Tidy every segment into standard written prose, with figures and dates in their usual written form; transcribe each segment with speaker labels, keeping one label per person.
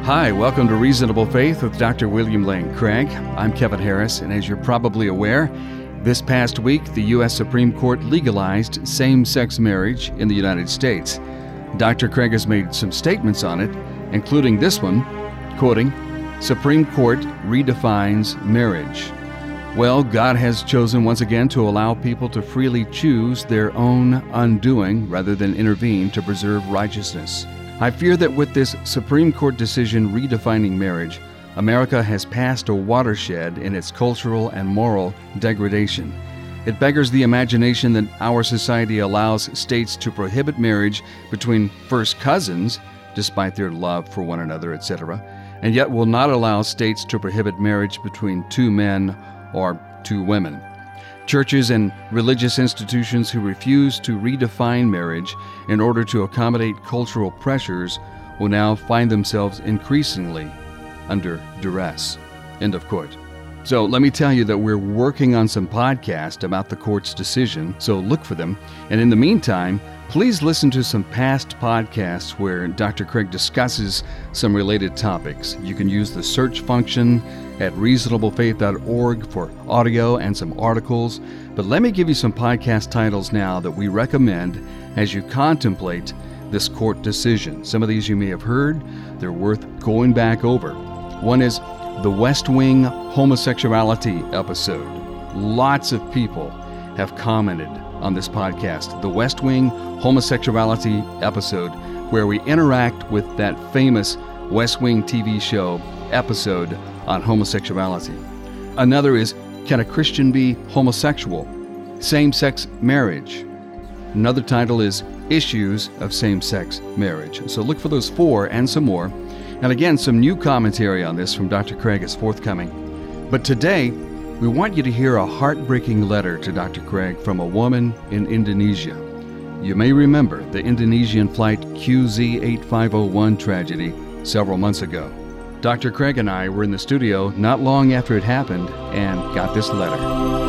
Speaker 1: Hi, welcome to Reasonable Faith with Dr. William Lane Craig. I'm Kevin Harris, and as you're probably aware, this past week the U.S. Supreme Court legalized same-sex marriage in the United States. Dr. Craig has made some statements on it, including this one, quoting, "Supreme Court redefines marriage." Well, God has chosen once again to allow people to freely choose their own undoing rather than intervene to preserve righteousness. I fear that with this Supreme Court decision redefining marriage, America has passed a watershed in its cultural and moral degradation. It beggars the imagination that our society allows states to prohibit marriage between first cousins, despite their love for one another, etc., and yet will not allow states to prohibit marriage between two men or two women. Churches and religious institutions who refuse to redefine marriage in order to accommodate cultural pressures will now find themselves increasingly under duress. End of quote. So let me tell you that we're working on some podcasts about the court's decision, so look for them. And in the meantime, please listen to some past podcasts where Dr. Craig discusses some related topics. You can use the search function at reasonablefaith.org for audio and some articles. But let me give you some podcast titles now that we recommend as you contemplate this court decision. Some of these you may have heard. They're worth going back over. One is The West Wing Homosexuality Episode. Lots of people have commented on this podcast, The West Wing Homosexuality Episode, where we interact with that famous West Wing TV show episode on homosexuality. Another is, Can a Christian Be Homosexual? Same-Sex Marriage. Another title is Issues of Same-Sex Marriage. So look for those four and some more. And again, some new commentary on this from Dr. Craig is forthcoming. But today, we want you to hear a heartbreaking letter to Dr. Craig from a woman in Indonesia. You may remember the Indonesian flight QZ8501 tragedy several months ago. Dr. Craig and I were in the studio not long after it happened and got this letter.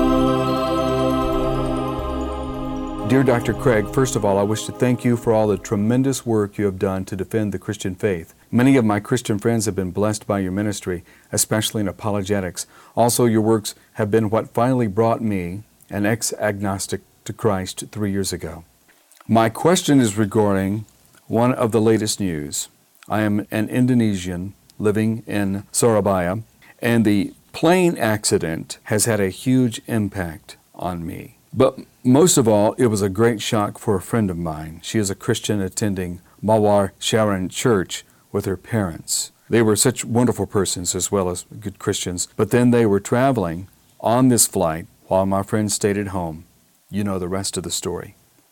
Speaker 1: Dear Dr. Craig, first of all, I wish to thank you for all the tremendous work you have done to defend the Christian faith. Many of my Christian friends have been blessed by your ministry, especially in apologetics. Also, your works have been what finally brought me, an ex-agnostic, to Christ 3 years ago. My question is regarding one of the latest news. I am an Indonesian living in Surabaya, and the plane accident has had a huge impact on me. But most of all, it was a great shock for a friend of mine. She is a Christian attending Mawar Sharon Church with her parents. They were such wonderful persons as well as good Christians, but then they were traveling on this flight while my friend stayed at home. You know the rest of the story.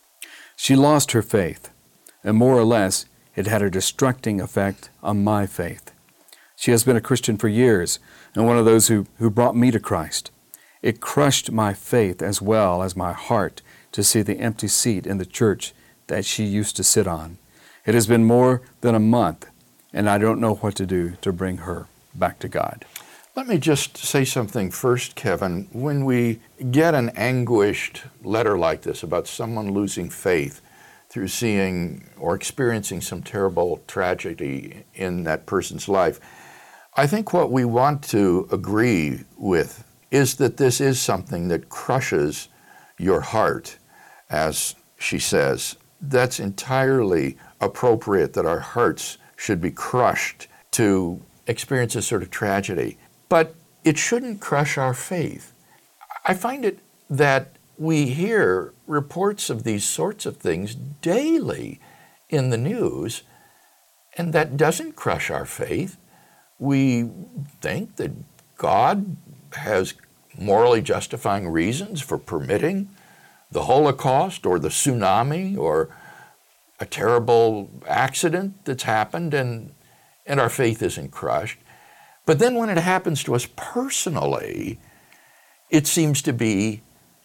Speaker 1: She lost her faith, and more or less, it had a destructing effect on my faith. She has been a Christian for years, and one of those who brought me to Christ. It crushed my faith as well as my heart to see the empty seat in the church that she used to sit on. It has been more than a month, and I don't know what to do to bring her back to God.
Speaker 2: Let me just say something first, Kevin. When we get an anguished letter like this about someone losing faith through seeing or experiencing some terrible tragedy in that person's life, I think what we want to agree with is that this is something that crushes your heart, as she says. That's entirely appropriate that our hearts should be crushed to experience this sort of tragedy. But it shouldn't crush our faith. I find it that we hear reports of these sorts of things daily in the news, and that doesn't crush our faith. We think that God has morally justifying reasons for permitting the Holocaust or the tsunami or a terrible accident that's happened, and our faith isn't crushed. But then when it happens to us personally, it seems to be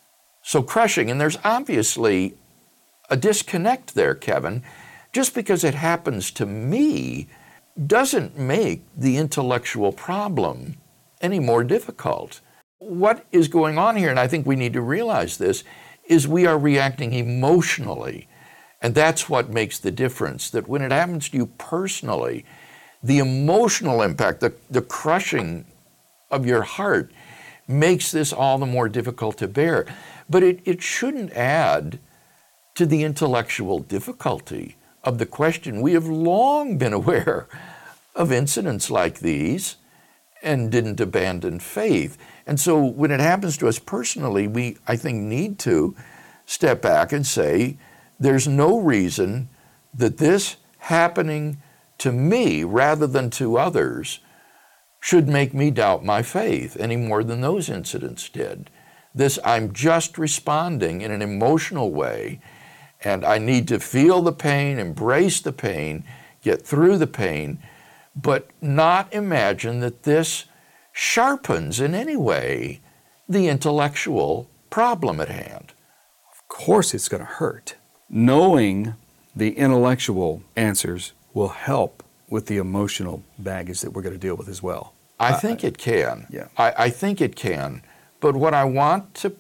Speaker 2: so crushing. And there's obviously a disconnect there, Kevin. Just because it happens to me doesn't make the intellectual problem any more difficult. What is going on here, and I think we need to realize this, is we are reacting emotionally. And that's what makes the difference, that when it happens to you personally, the emotional impact, the crushing of your heart makes this all the more difficult to bear. But it shouldn't add to the intellectual difficulty of the question. We have long been aware of incidents like these and didn't abandon faith. And so when it happens to us personally, we, I think, need to step back and say, there's no reason that this happening to me rather than to others should make me doubt my faith any more than those incidents did. I'm just responding in an emotional way, and I need to feel the pain, embrace the pain, get through the pain, but not imagine that this sharpens in any way the intellectual problem at hand.
Speaker 1: Of course it's going to hurt. Knowing the intellectual answers will help with the emotional baggage that we're going to deal with as well.
Speaker 2: I think it can.
Speaker 1: Yeah.
Speaker 2: I think it can. But what I want to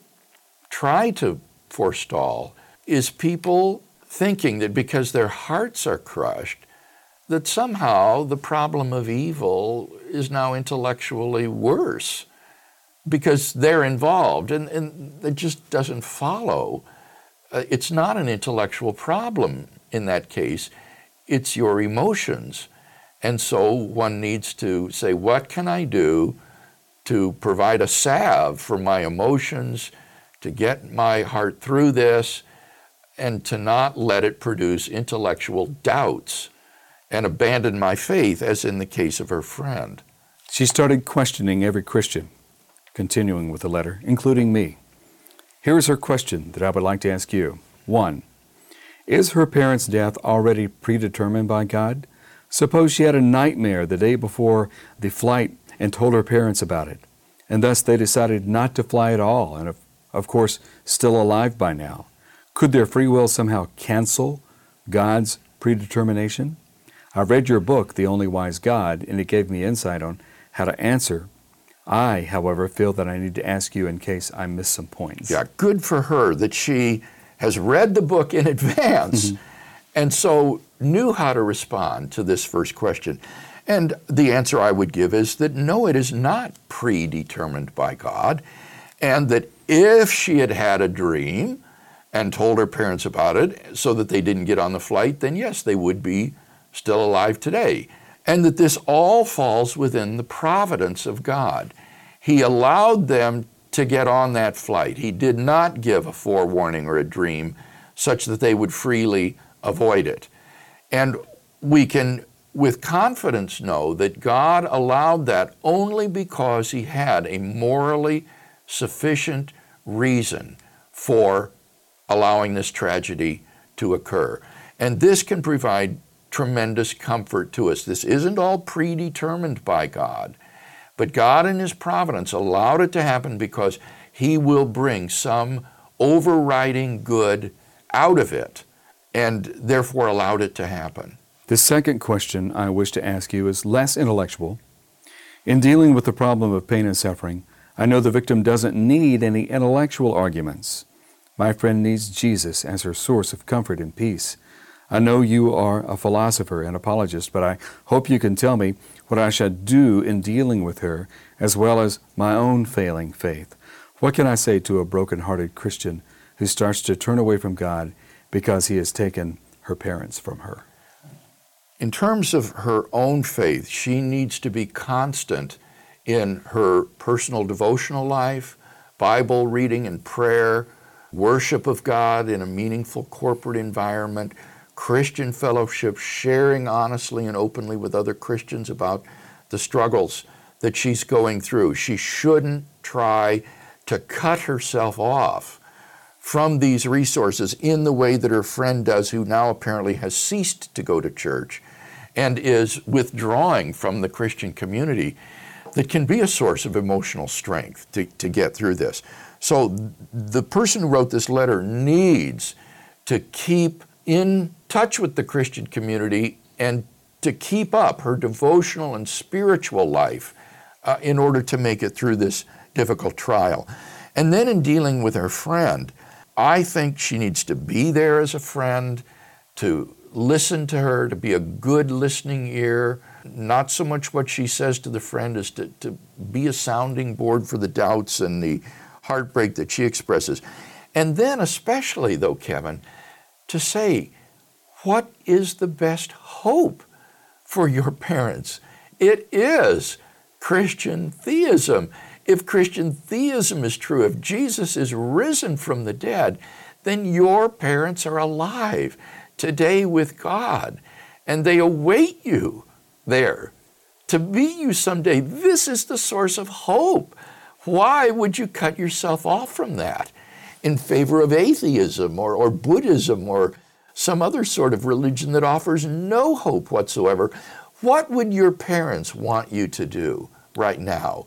Speaker 2: try to forestall is people thinking that because their hearts are crushed, that somehow the problem of evil is now intellectually worse because they're involved. And it just doesn't follow. It's not an intellectual problem in that case. It's your emotions. And so one needs to say, what can I do to provide a salve for my emotions, to get my heart through this, and to not let it produce intellectual doubts and abandon my faith, as in the case of her friend.
Speaker 1: She started questioning every Christian, continuing with the letter, including me. Here is her question that I would like to ask you. 1. Is her parents' death already predetermined by God? Suppose she had a nightmare the day before the flight and told her parents about it, and thus they decided not to fly at all, and of course still alive by now. Could their free will somehow cancel God's predetermination? I read your book, The Only Wise God, and it gave me insight on how to answer. I, however, feel that I need to ask you in case I miss some points.
Speaker 2: Yeah, good for her that she has read the book in advance and so knew how to respond to this first question. And the answer I would give is that no, it is not predetermined by God, and that if she had had a dream and told her parents about it so that they didn't get on the flight, then yes, they would be still alive today. And that this all falls within the providence of God. He allowed them to get on that flight. He did not give a forewarning or a dream such that they would freely avoid it. And we can, with confidence, know that God allowed that only because He had a morally sufficient reason for allowing this tragedy to occur. And this can provide tremendous comfort to us. This isn't all predetermined by God, but God in His providence allowed it to happen because He will bring some overriding good out of it, and therefore allowed it to happen.
Speaker 1: The second question I wish to ask you is less intellectual. In dealing with the problem of pain and suffering, I know the victim doesn't need any intellectual arguments. My friend needs Jesus as her source of comfort and peace. I know you are a philosopher and apologist, but I hope you can tell me what I should do in dealing with her, as well as my own failing faith. What can I say to a broken-hearted Christian who starts to turn away from God because He has taken her parents from her?
Speaker 2: In terms of her own faith, she needs to be constant in her personal devotional life, Bible reading and prayer, worship of God in a meaningful corporate environment, Christian fellowship, sharing honestly and openly with other Christians about the struggles that she's going through. She shouldn't try to cut herself off from these resources in the way that her friend does, who now apparently has ceased to go to church and is withdrawing from the Christian community that can be a source of emotional strength to get through this. So the person who wrote this letter needs to keep in touch with the Christian community and to keep up her devotional and spiritual life in order to make it through this difficult trial. And then in dealing with her friend, I think she needs to be there as a friend, to listen to her, to be a good listening ear, not so much what she says to the friend as to be a sounding board for the doubts and the heartbreak that she expresses. And then especially, though, Kevin, to say, what is the best hope for your parents? It is Christian theism. If Christian theism is true, if Jesus is risen from the dead, then your parents are alive today with God, and they await you there to meet you someday. This is the source of hope. Why would you cut yourself off from that in favor of atheism or Buddhism or some other sort of religion that offers no hope whatsoever? What would your parents want you to do right now?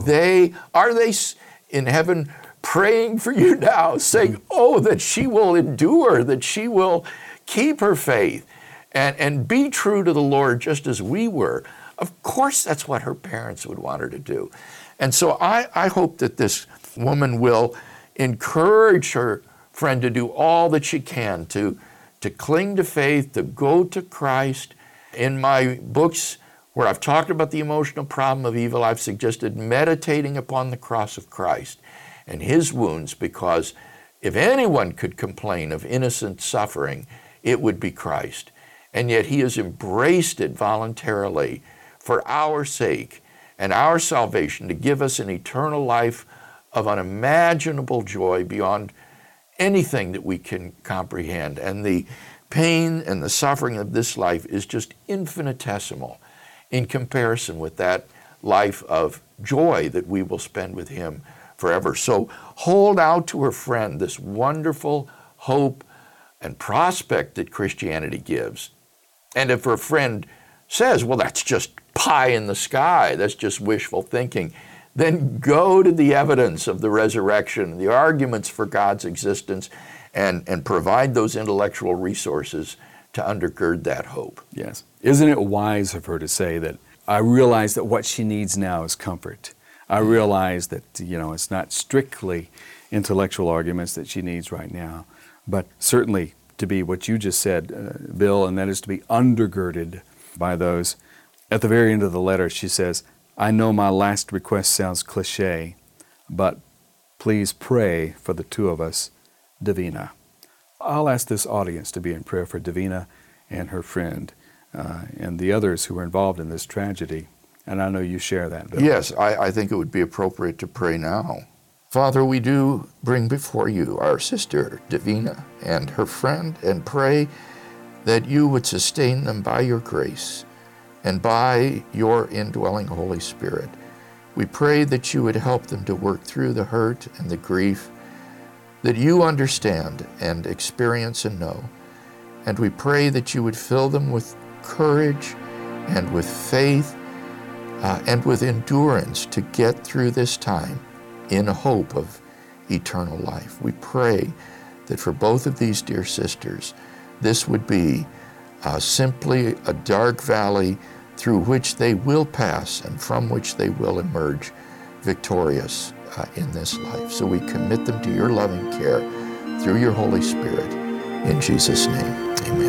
Speaker 2: Are they in heaven praying for you now, saying, oh, that she will endure, that she will keep her faith and be true to the Lord just as we were? Of course, that's what her parents would want her to do. And so I hope that this woman will encourage her friend to do all that she can to cling to faith, to go to Christ. In my books, where I've talked about the emotional problem of evil, I've suggested meditating upon the cross of Christ and his wounds, because if anyone could complain of innocent suffering, it would be Christ. And yet he has embraced it voluntarily for our sake and our salvation, to give us an eternal life of unimaginable joy beyond anything that we can comprehend. And the pain and the suffering of this life is just infinitesimal in comparison with that life of joy that we will spend with him forever. So hold out to her friend this wonderful hope and prospect that Christianity gives. And if her friend says, well, that's just pie in the sky, that's just wishful thinking, then go to the evidence of the resurrection, the arguments for God's existence, and provide those intellectual resources to undergird that hope.
Speaker 1: Yes. Isn't it wise of her to say that, I realize that what she needs now is comfort. I realize that, it's not strictly intellectual arguments that she needs right now, but certainly to be what you just said, Bill, and that is to be undergirded by those. At the very end of the letter, she says, I know my last request sounds cliche, but please pray for the two of us, Davina. I'll ask this audience to be in prayer for Davina and her friend and the others who were involved in this tragedy. And I know you share that, Bill.
Speaker 2: Yes, I think it would be appropriate to pray now. Father, we do bring before you our sister Davina and her friend, and pray that you would sustain them by your grace and by your indwelling Holy Spirit. We pray that you would help them to work through the hurt and the grief that you understand and experience and know. And we pray that you would fill them with courage and with faith and with endurance to get through this time in hope of eternal life. We pray that for both of these dear sisters, this would be simply a dark valley through which they will pass and from which they will emerge victorious in this life. So we commit them to your loving care through your Holy Spirit. In Jesus' name, amen.